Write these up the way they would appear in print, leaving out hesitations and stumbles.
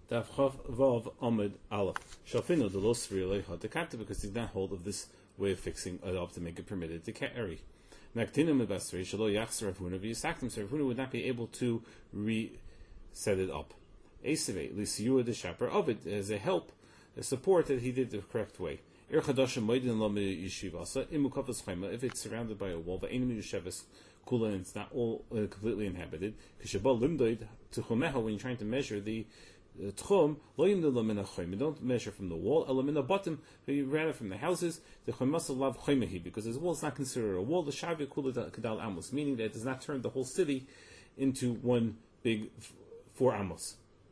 Daf Chav Vav Amud Aleph. Shalfino the los really the captive because he did not hold of this way of fixing it up to make it permitted to carry. Naktinum Basri Shalo Yachser Ravuna V'Yisaktim, so Ravuna would not be able to reset it up. Eseve Lisiyua the Shaper of it as a help, a support that he did the correct way. If it's surrounded by a wall, and it's not all completely inhabited, when you're trying to measure the tchum, you don't measure from the wall, rather from the houses, because his wall is not considered a wall, meaning that it does not turn the whole city into one big 4 amos.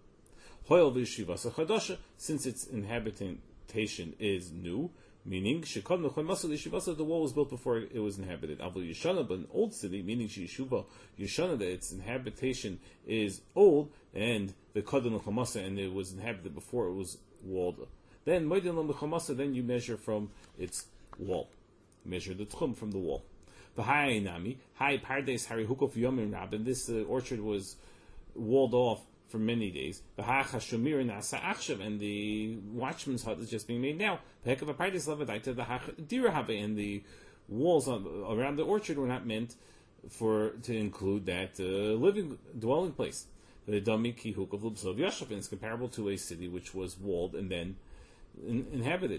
Since its inhabitation is new, meaning the wall was built before it was inhabited. But an old city, meaning that its inhabitation is old, and the Kadon Chamasa, and it was inhabited before it was walled. Then you measure from its wall. Measure the tchum from the wall. This orchard was walled off for many days. And the watchman's hut is just being made now. And the walls around the orchard were not meant to include that living dwelling place. The Dami Kihuk of Lubsov Yashaf is comparable to a city which was walled and then inhabited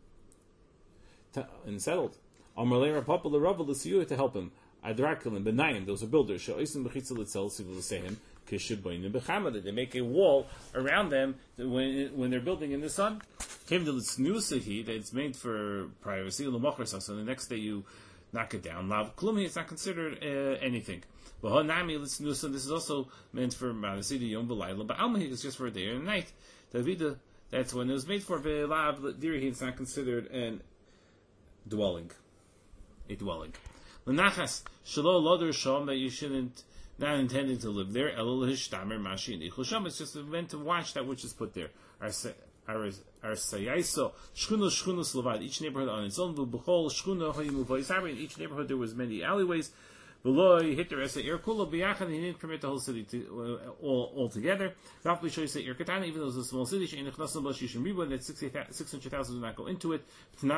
and settled. Amalei Rapapa the Rabba to help him. Adrakalim Benayim, those are builders. Shaisim Bechitzel itself, Sivul Sehim. They make a wall around them when they're building in the sun. Came to this new city that it's made for privacy. So the next day you knock it down. It's not considered anything. This is also meant for privacy. It's just for a day and night. That's when it was made for. It's not considered a dwelling. L'nachas shelo loder shom, that you shouldn't. Not intending to live there. It's just meant to watch that which is put there. Each neighborhood on its own. In each neighborhood there was many alleyways. He didn't permit the whole city to all together. Even though it's a small city, that 600,000 do not go into it.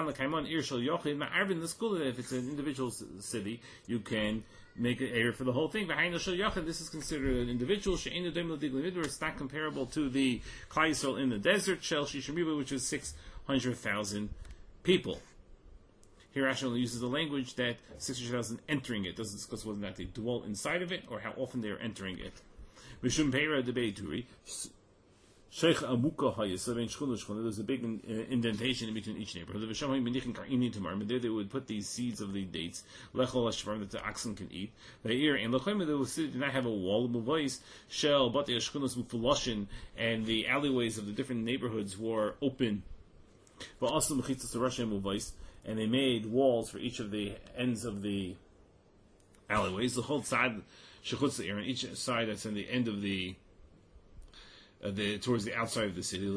The school, if it's an individual city, you can make an area for the whole thing. This is considered an individual. It's not comparable to the Klal Yisrael in the desert, which is 600,000 people. Here Rashi uses the language that 600,000 entering it. Doesn't discuss whether or not they dwell inside of it or how often they are entering it. Mishum Peira de Beituri. Sheikh Amuka Hayes, there's a big indentation in between each neighborhood. But there they would put these seeds of the dates, that the oxen can eat. The city did not have a wall, and the alleyways of the different neighborhoods were open. But also and they made walls for each of the ends of the alleyways. The whole side, and each side that's on the end of towards the outside of the city,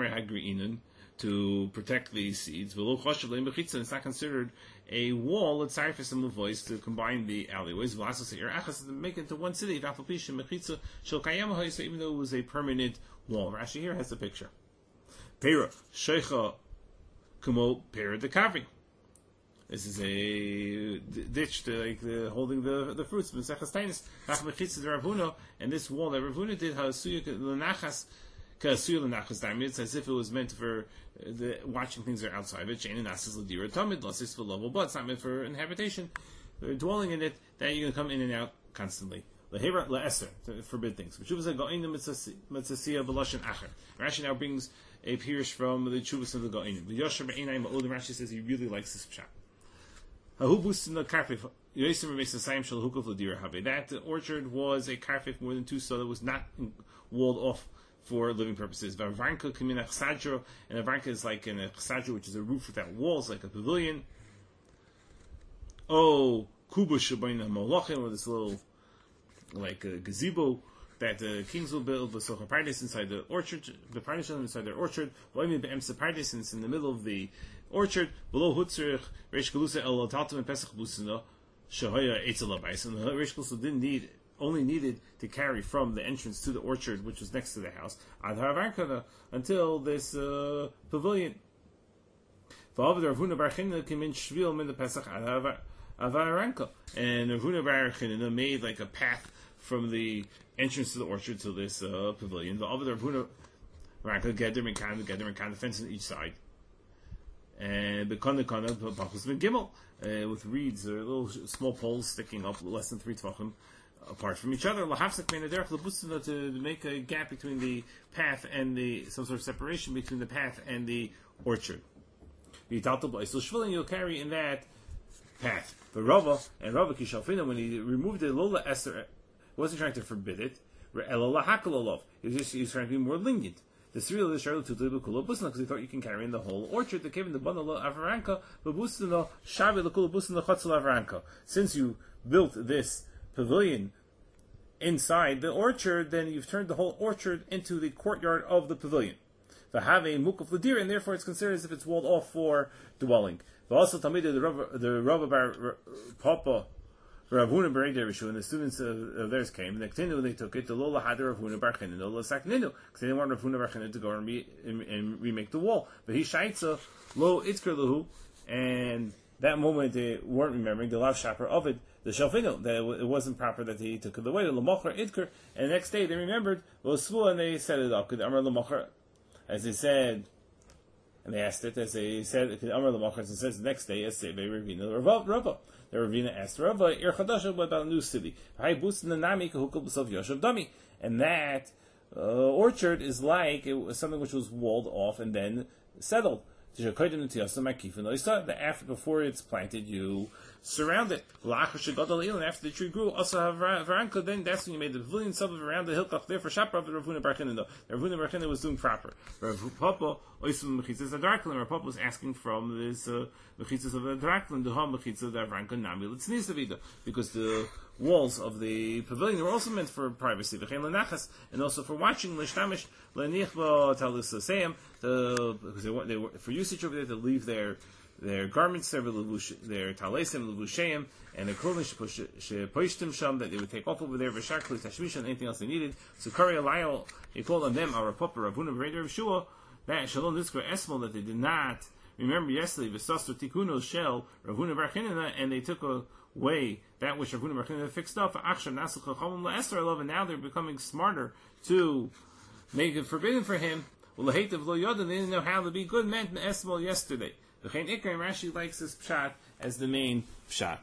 to protect these seeds. It's not considered a wall. It's voice to combine the alleyways. To make it into one city. Even though it was a permanent wall. Rashi here has the picture. Pera Sheikha Kumo Pera de Kavri. This is a ditch to holding the fruits. And this wall that Ravuna did, it's as if it was meant for watching things that are outside of it. It's not meant for inhabitation. Dwelling in it, that you're going to come in and out constantly. To forbid things. Rashi now brings a pirush from the Chuvas of the Go'inim. Rashi says he really likes this pshat. That orchard was a karfif more than 2 so that was not walled off for living purposes. And a varka is like an chsadra, which is a roof without walls, like a pavilion. Oh, kubush or this little like a gazebo that the kings will build the socha pardes inside the orchard, the pardes inside their orchard. It's in the middle of the orchard. Below hutzrich reish galusa el taltam and pesach busina shahaya etzelabais, and the reish galusa didn't need only needed to carry from the entrance to the orchard, which was next to the house, until this pavilion. And Rav Huna Bar Chanina made like a path from the entrance to the orchard to this pavilion. The fence on each side. And with reeds or little small poles sticking up less than 3 tvachim apart from each other. To make a gap between the path and some sort of separation between the path and the orchard. You'll carry in that path. The Rava Kishalfina, when he removed the Lola Esther, wasn't trying to forbid it. He was trying to be more lenient. The Srila the Charlotte to the Kula Busna, because he thought you can carry in the whole orchard. They came in the bundle of Avaranka, but Busna Shavi the Kula Busna Chatzal Avaranka. Since you built this pavilion inside the orchard, then you've turned the whole orchard into the courtyard of the pavilion. The have a mukaf ladir, and therefore it's considered as if it's walled off for dwelling. But also Tamida the Rabba Bar Papa Rav Huna Bar Rishu, and the students of theirs came. And they took it. The Lola had Rav Huna Bar Chanina, Lola Sakninu, because they didn't want Rav Huna Bar Chanina to go and remake the wall. But he shaitza lo itzker lahu, and that moment they weren't remembering the lav shaper of it, the shalfinu, that it wasn't proper that he took it away. The lamocher idker, and the next day they remembered and they set it up. Amar lamocher. As they said, and they asked it, as they said, Amar Lamachar, as it says the next day, as they Ravina Rava. The Ravina asked Rava, Ir Chadasha, what about a new city? And that orchard is like it was something which was walled off and then settled. That after, before it's planted, you surround it. And after the tree grew, then that's when you made the pavilion suburb around the hilchach there for Shapra of Rav Huna Bar Chanina. Rav Huna Bar Chanina was doing proper. Rav Papa was asking from this mechitzas of the Draklan, the home mechitzas of the Avranka Nami Litznizavida, because the walls of the pavilion were also meant for privacy, and also for watching l'shtamish l'nichva talisasayim, because they were for usage over there to leave their garments, their talesim, levusheim, and their clothing shepoishtim sham that they would take off over there, v'shakli tashmish and anything else they needed. So Kari Alayel, he called on them our papa Rav Huna Bar Shua, that Shalom Niskar Esmol, that they did not remember yesterday v'sastor tikuno shel Rav Huna Bar Chanina, and they took away that which Rav Huna Bar Chanina fixed up. And now they're becoming smarter to make it forbidden for him. Well, they didn't know how to be good meant in Esmol yesterday. The Chaim Ikar and Rashi likes this pshat as the main pshat.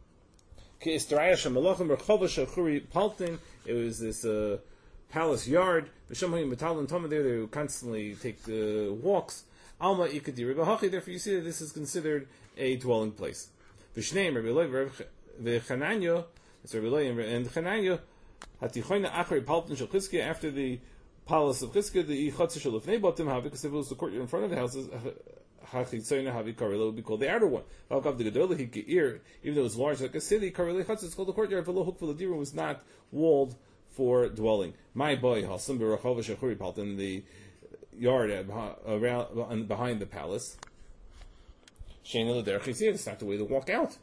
It was this palace yard. There they would constantly take walks. Alma ikadiri b'hachi. Therefore, you see that this is considered a dwelling place. V'shneim Rabbi Eloi v'Chananya, it's Rabbi Eloi and Chananya. Hatichoyna achari paltin shel Chizkiah, after the palace of Chizkiah, the chatzah shel lefnei batim havi, because if it was the courtyard in front of the houses, would be called the outer one. Even though it was large like a city, it's called the courtyard. The was not walled for dwelling. My boy, in the yard around behind the palace. It's not the way to walk out.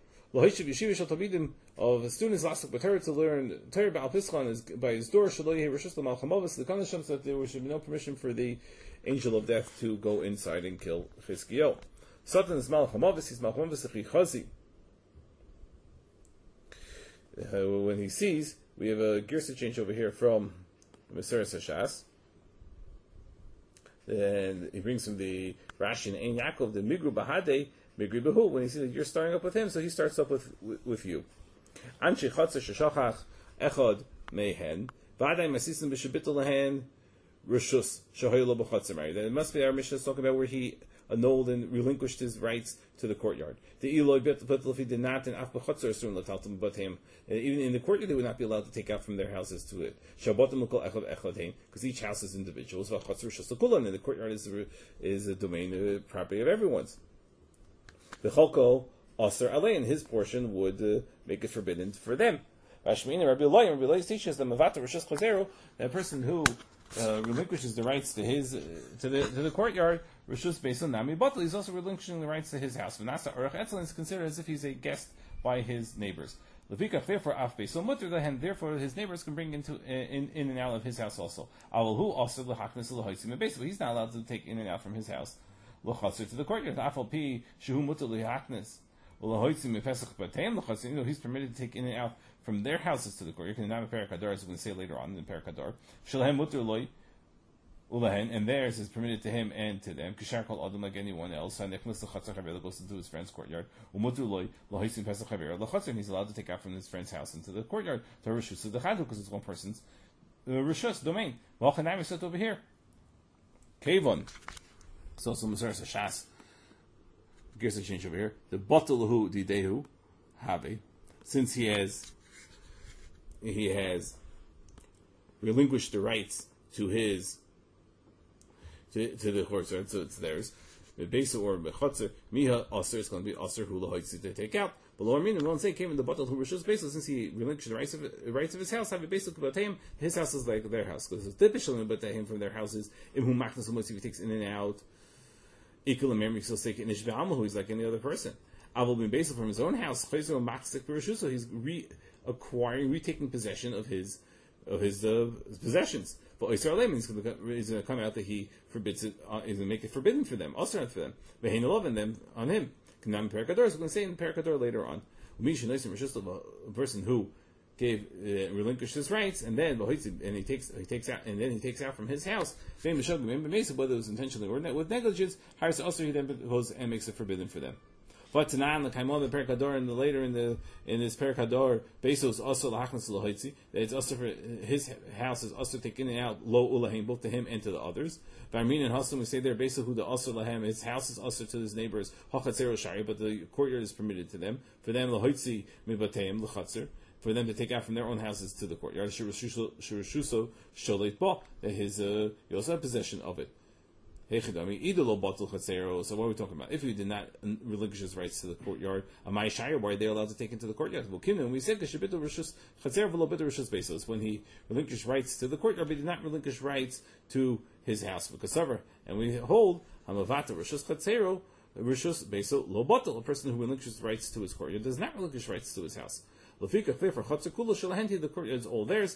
Of students last to learn Torah Ba'al Pischan is by his door. The that there should be no permission for the angel of death to go inside and kill Chizkiyahu. Satan is Malach Hamavis, he's Malach Hamavis Chazi. When he sees, we have a Girsa change over here from Meseres Hashas. And he brings from the Rashi and Ein Yaakov, the Migru Bahade, Migru Behu, when he sees that you're starting up with him, so he starts up with you. Anshe Chatzah Sheshachach Echad Mehen, Vadai Masisim B'Shabitul Lehen, Rishus Shahoylo B'Chatzimari. That it must be our mission is talking about where he annulled and relinquished his rights to the courtyard. The Eloi Betlefi did not, and Af B'Chatzar soon Lataltim but him. Even in the courtyard, they would not be allowed to take out from their houses to it. Shabbatim L'Kol Echad Echadheim, because each house is individuals. V'Chatzar Rishus L'Kulan, and the courtyard is a domain, property of everyone's. The Cholko Aser Alei, and his portion would make it forbidden for them. Rashmin Rabbi Eloi teaches them Mavata Rishus Chazeru, that person who relinquishes the rights to his to the courtyard, Rishus based on Nami Batal, he's also relinquishing the rights to his house. Vanasa Orach Etzel is considered as if he's a guest by his neighbors. Lefikach, therefore, afbe. So mutter lehen, therefore, his neighbors can bring in and out of his house also. Awalhu also lehaknes lehoitzim. And basically, he's not allowed to take in and out from his house. Lechotzer to the courtyard. Afal pi shehu mutter lehaknes. Lehoitzim mepesach bateim lechotzer. You know, he's permitted to take in and out from their houses to the courtyard. You can have a perakador, as we're going to say later on in perakador. Shalahem mutter loi. And theirs is permitted to him and to them. Kishar called Adam like anyone else. And if Mr. Chatzar Chavera goes into his friend's courtyard, he's allowed to take out from his friend's house into the courtyard to Rishus of the Chadu because it's one person's Rishus domain. Well, set over here. Kevon. It's also Masaras Shas. Gears a change over here. The Batalahu Didehu Have. Since he has relinquished the rights to his to the horse, so it's theirs. The base or bechotzer miha aser is going to be aser hula hoitzi to take out. But Lord Mina won't say came in the bottle who rishus basis since he relinquished the rights of his house. Have a basic about him. His house is like their house because it's typical but him from their houses. In whom machnas if he takes in and out. Equal memory so sick in ishva'amal who he's like any other person. Avol bin basel from his own house. Chayzer machzik rishus so he's retaking possession of his possessions. But Israel is going to come out that he forbids it, is going to make it forbidden for them, also for them. Ve'hein love and them on him. Kanam Perakador, so we're going to say in Perakador later on. A person who relinquished his rights, and then he takes out from his house. Whether it was intentionally or with negligence, hires also he then goes and makes it forbidden for them. But Tanan, the Kaimon, the Perakador, and later in this Perakador, Besos also lahachnas lohoitzi. That it's also for his house is also taken out lo ulahim both to him and to the others. Varmin and Hassam we say there Besos who the also lahem his house is also to his neighbors hachatzero shari, but the courtyard is permitted to them. For them lohoitzi mibateim lachatzer. For them to take out from their own houses to the courtyard. Shirushuso sholet ba that his you also have possession of it. So what are we talking about? If he did not relinquish his rights to the courtyard, why are they allowed to take into the courtyard? Well, we said when he relinquished rights to the courtyard, but he did not relinquish rights to his house. And we hold a person who relinquishes rights to his courtyard does not relinquish rights to his house. The courtyard is all theirs.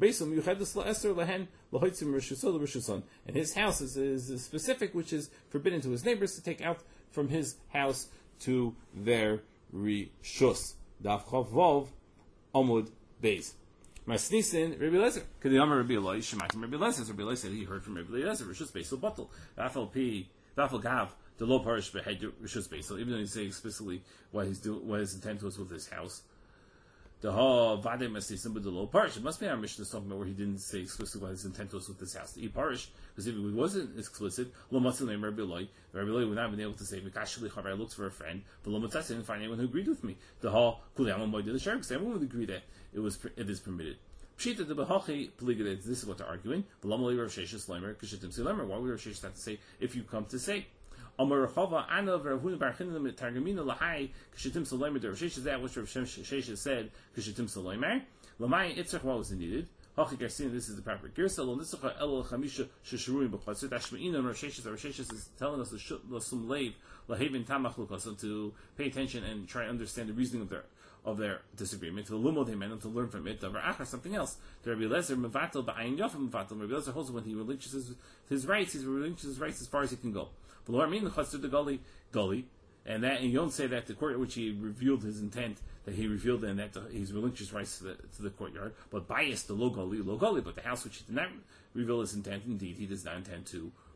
And his house is specific, which is forbidden to his neighbors to take out from his house to their rishus. Daf Chav Vav Amud Beis. Masnisin Rabbi Eliezer. Kediyamar Rabbi Eliezer. Shematim Rabbi Eliezer. Rabbi Eliezer said he heard from Rabbi Eliezer. Rishus Beisel Batel. Dafal Gav. The low parish behead Rishus Beisel. Even though he's saying explicitly what his intent was with his house. The Vade Masnisin but the low parish. It must be our Mishnah talking about where he didn't say explicitly what his intent was with this house. The parish, because if he wasn't explicit, Lo Matzil name Rabbi Eloi. Rabbi Eloi would not have been able to say Mikashli Chavar. I looked for a friend, but Lo Matzil didn't find anyone who agreed with me. The Kuliyam Moed the Shar, because everyone would agree that it is permitted. Pshita the Behachi Poligate. This is what they're arguing. But Lamalei Rav Sheshes Leimer Kishatim Silemer. Why would Rav Sheshes have to say if you come to say? Amar Rechava Ana Ravun Barchinim Targamina Lahai Kishatim Silemer. The Rav Sheshes that which Rav Sheshes said Kishatim Silemer. Lamai Itzach. What was needed? Hachi Garcin. This is the proper Girsa. Lo Nisacha El Chamisha Shesharuim B'Chatzir. Tashmeina Rav Sheshes. Rav Sheshes is telling us Lasum Leiv Lahavin Tamach Lukas to pay attention and try to understand the reasoning of their disagreement, to lumod him and to learn from it. Something else. The Rabbi Eliezer mevatel ba'ayin yafim mevatel. Rabbi Eliezer holds when he relinquishes his rights, he relinquishes his rights as far as he can go. But Lord mean the chatzir the gully, and you don't say that the court which he revealed his intent that he revealed and that he's relinquished rights to the courtyard, but bias the lo gully, but the house which he did not reveal his intent. Indeed, he does not intend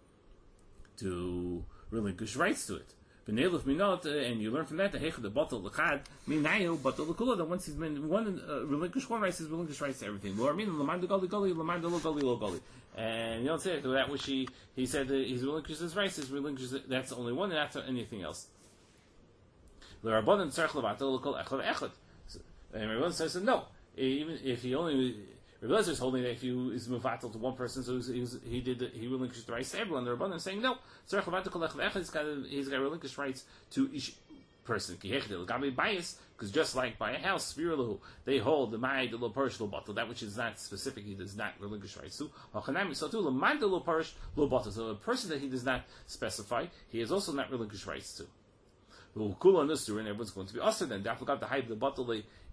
to relinquish rights to it. And you learn from that the hechad the batal l'chad minayu batal l'kula that once he's been relinquished one rights, he's relinquished rights to everything. Lo armin l'man gully l'man lo gully. And you don't say that which he said that he's relinquished his rights, he's relinquished that's the only one, and that's anything else. L'rabbanan tzarich levatal l'kol echad echad. And everyone says no. Even if he only Rabbi Eliezer is holding that if he is mevatel to one person, so he relinquished the rights to everyone. The Rabbanan is saying no. He's got relinquished rights to each person. Because just like by a house, they hold the ma'id lo parish lo batal, that which is not specific, he does not relinquish rights to. So too, l'man lo parish lo batal. So a person that he does not specify, he has also not relinquished rights to. And everyone's going to be usher then. Daflagav the hype the batal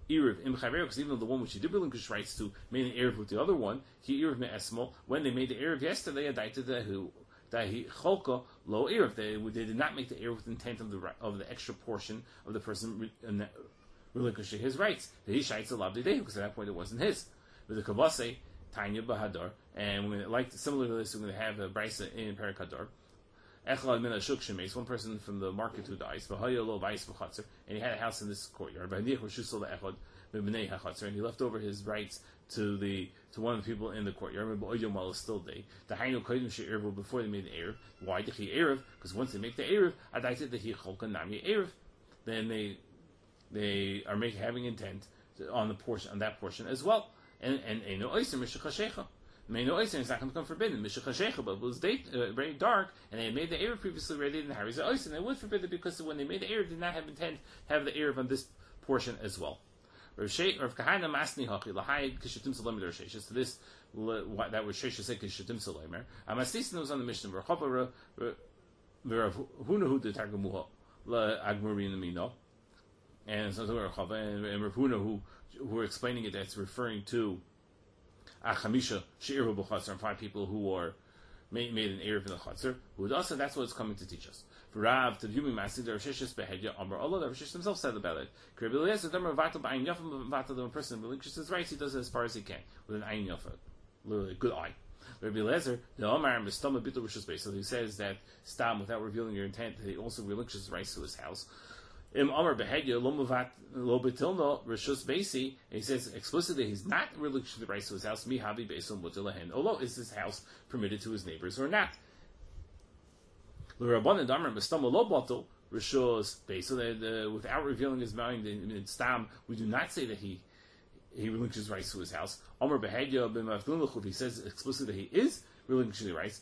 Erev im Chaver, because even though the one which he did relinquish rights to made an Erev with the other one, he Erev me'esmo, when they made the Erev yesterday, that he cholka lo Erev. They did not make the Erev with intent of the extra portion of the person relinquishing his rights. The he shites a labdi because at that point it wasn't his. With the kavase, Tanya Bahadar, and we're going to similar to this, we're going to have a brisa in Parakadar. Echad min ashuk shemes, one person from the market who dies, v'haya lo vayis v'chatzer, and he had a house in this courtyard. V'hanich v'shusol le'echad b'bnei hachatzer, and he left over his rights to one of the people in the courtyard. Remember, oyom while it's still day. The hainu kodim she'ervu before they made the erev. Why did he erev? Because once they make the erev, adaited the he cholka nami erev. Then they are having intent on that portion as well. And no oyser mishachashecha. No oyser is not going to become forbidden. Mishachashecha, but it was very dark, and they had made the erev previously ready, and Harry's oyser, and they would forbid it because when they made the erev, did not have intent to have the erev on this portion as well. Rav Kahana Masni Hachi Lahayid Kishatim Salam Dersheshes. To this, that was Sheshes said Kishatim Salamer. Amaslisin was on the mission. Rachava Rav Hunahu the Targamuha La Agmarin Mino, and so Rachava and Rav Huna who are explaining it. That's referring to Achamisha Sheiru B'Chatzar, and 5 people who are made an erev in the Chatzar. Who also that's what it's coming to teach us. Rav to Yumi Masi the Rishis Behedya Amar Allah. The Rishis himself said about it. When a person relinquishes his rights, he does it as far as he can with an ayin yafa, literally a good eye. Rabbi Eliezer the Amar Mistama Bitul Rishis Beis. So he says that stam without revealing your intent, that he also relinquishes his rights to his house. Im Amar Behedya Lo Mavat Lo Betilno Rishus Beisi. He says explicitly he's not relinquishing the rights to his house. Mi Havi Beisom Mutilahen. Although is his house permitted to his neighbors or not? Without revealing his mind in stam, we do not say that he relinquishes rights to his house. If he says explicitly that he is relinquishing the rights,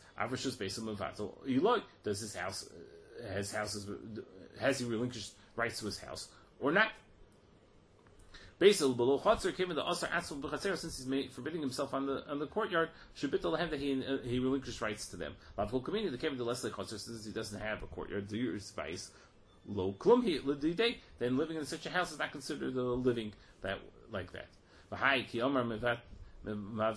does his house has he relinquished rights to his house or not? Basel below Chatzar came in the Asar Atzal B'Chatzar, since he's forbidding himself on the courtyard. Shabbat Lahem that he relinquished rights to them. Lavkol Kamini the came in the Leslie Chatzar, since he doesn't have a courtyard. The year is vice low klumhi l'diday. Then living in such a house is not considered a living that like that. V'hai ki Omar mevav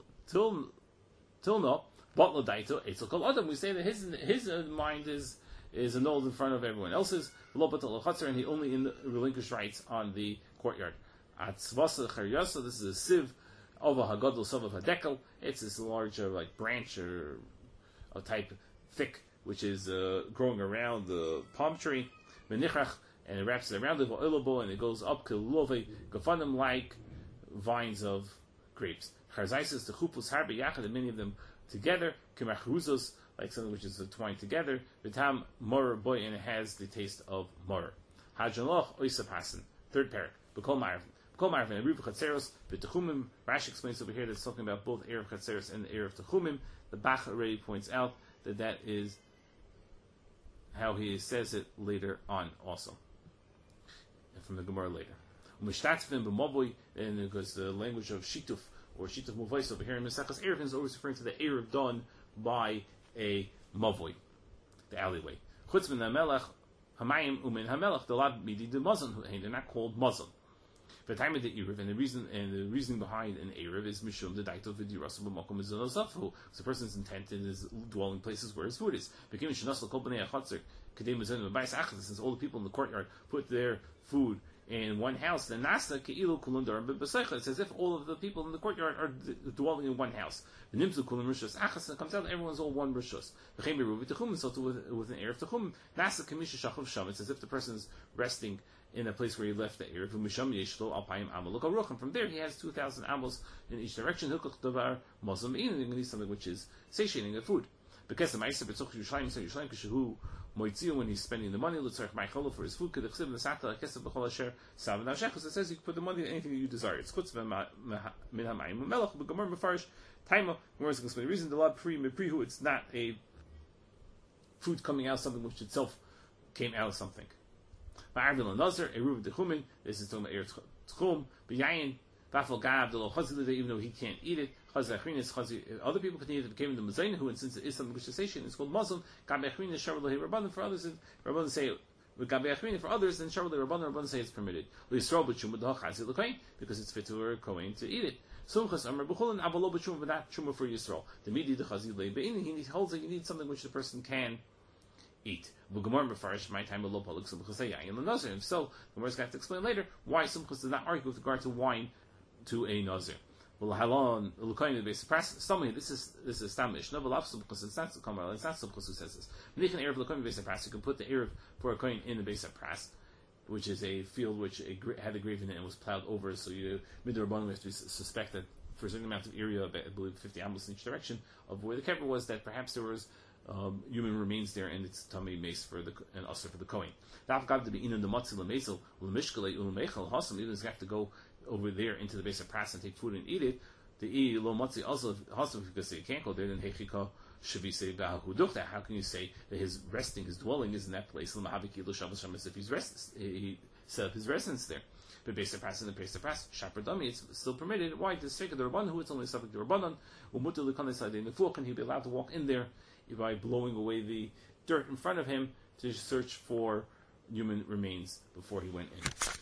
tilno bot l'daito etzel kol adam. We say that his mind is annulled in front of everyone else's. Lo batal Chatzar, and he only relinquished rights on the courtyard. Atzvasa Charyasa, this is a sieve of a hagadol sov of hadekel. It's this large branch or a type thick, which is growing around the palm tree. Menichrach, and it wraps it around the va'ilabo, and it goes up to love gafanim like vines of grapes. Charzaisis the chupus harbe yachad, and many of them together. Kemachruzos, like something which is twined together. Vitam mor boy, and it has the taste of mor. Hajaloch oisap hasan. Third parak. B'kol Marvin and Erev Chatzeros, B'Techumim. Rashi explains over here that it's talking about both Erev Chatzeros and the Erev Techumim. The Bach already points out that is how he says it later on also. And from the Gemara later. Umishtatzvim b'Mavoi, and because the language of Shituf, or Shituf Muvais over here in Mesachas Erev is always referring to the Erev done by a Mavoi, the alleyway. Chutz min HaMelech, Hamayim umin HaMelech, the Lab Midi de Mazon, they're not called Mazon. The time of the Erev, and the reasoning behind an Erev is Mishum the Daito Vidirasa B'Makom Mizonosafu. So the person's intent in his dwelling places where his food is. Since all the people in the courtyard put their food in one house, then Nasta Keilu Kulundar B'Baseicha. It's as if all of the people in the courtyard are dwelling in one house. The Nimzu Kulim Rishus Achas, and it comes out everyone's all one Rishus. The Chem Beruvi Techum, so with an Erev Techum, Nasta Kamisha Shachav Sham. It's as if the person's resting in a place where he left the Erev. And from there he has 2,000 amos in each direction. Hilkach Davar Muslim Eating, and he's something which is satiating the food. Because the Ma'aser B'Tzoch Yerushalayim, so Yerushalayim Kishahu Moitziu, when he's spending the money, L'tzarech Ma'acholo for his food, Kedechsiv and the Sata Kesav B'Chol Asher Sav Navshechus. It says you can put the money in anything that you desire. It's Chutz Min HaMayim Melech B'Gamar Mefarish Taima. Gemara is going to explain the reason the Lab Pri Meprihu. It's not a food coming out of something which itself came out of something. Ma'arvil and Nazar, Eruv Dechumin. This is talking about Eretz Tchum. B'Yayin Bafel Gab Delo Chazil, even though he can't eat it. Other people can eat it. It became the Mazainahu, and since it is something which is satiating, it's called Muslim. Gab Echrinis Shavar Lehi Rabbanim. For others, Rabbanim say For others, then Shabbat Rabban say it's permitted. Because it's fit to a Kohen to eat it. Sumchas Amr B'chulin Avalo B'Shum, but not Shuma for Yisrael. The Midi the Chazil Be'in, he holds that you need something which the person can eat. V'Gemar B'Farish, my time Lo Palik Sumchas Yayin L'Nazir. If so, the Gemara's going to explain later why Sumchas does not argue with regard to wine to a Nazir. Well, halon Lukayin the basic press. Somebody this is established. No, but Sumchas it's not Sumchas. It's not Sumchas who says this. Menichan Erev Lukayin the basic press. You can put the Erev for a coin in the basic press, which is a field which had a grave in it and was plowed over, so you midrabanan have to suspect that for a certain amount of area, I believe 50 amos in each direction, of where the kever was, that perhaps there was human remains there, and it's tummy mace for the and also for the kohen. Even if you have to go over there into the base of pras and take food and eat it, the lo matzi also because you can't go there, then hechika should be say how can you say that his dwelling is in that place? If he's he set up his residence there. But based on pras and the base of pras, shapardami, it's still permitted. Why? To say the rabbanon, who it's only subject to rabbanon, and he'd be allowed to walk in there by blowing away the dirt in front of him to search for human remains before he went in.